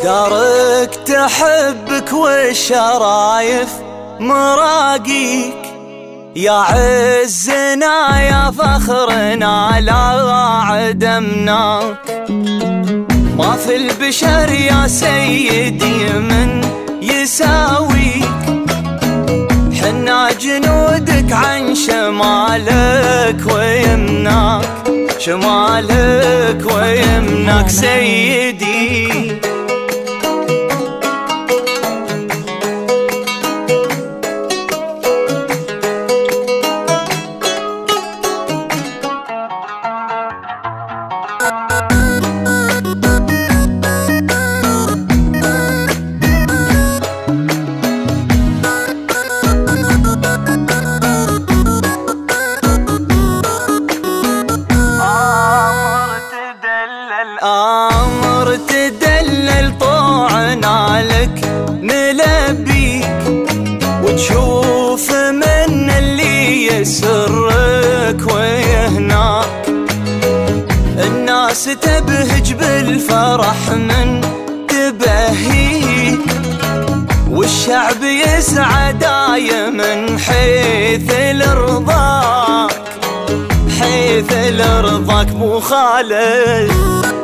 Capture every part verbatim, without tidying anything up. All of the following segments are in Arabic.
دارك تحبك والشرايف مراقيك، يا عزنا يا فخرنا لا عدمناك. ما في البشر يا سيدي من يساويك، حنا جنودك عن شمالك ويمناك، شمالك ويمناك سيدي. الأمر تدلل طوعنا لك نلبيك، وتشوف من اللي يسرك ويهناك. الناس تبهج بالفرح من تبهيك، والشعب يسعى دايما حيث الرضاك، حيث الرضاك مو خالد.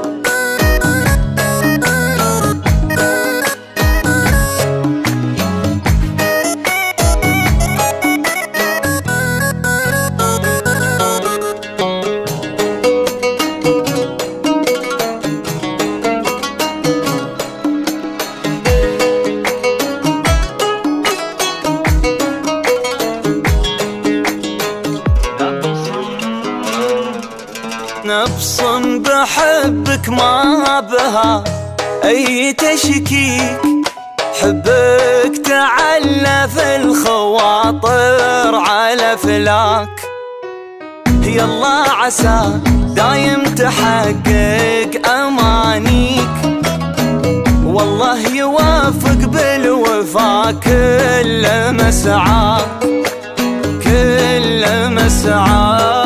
نفس بحبك ما بها أي تشكيك، حبك تعلى في الخواطر على فلاك. يلا عسى دايم تحقق أمانيك، والله يوافق بالوفا كل مسعاك، كل مسعاك.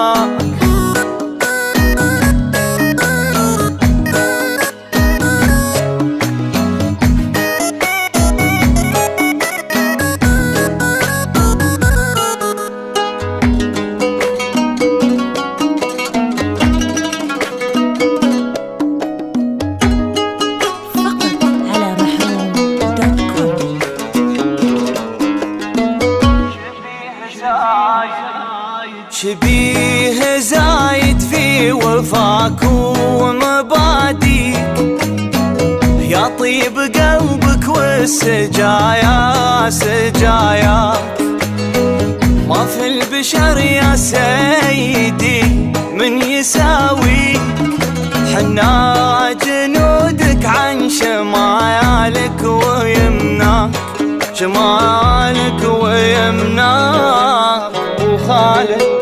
شبيه زايد في وفاك ومباديك، يا طيب قلبك والسجايا سجاياك. ما في البشر يا سيدي من يساويك، حنا جنودك عن شمالك ويمناك، شمالك ويمناك وخالد.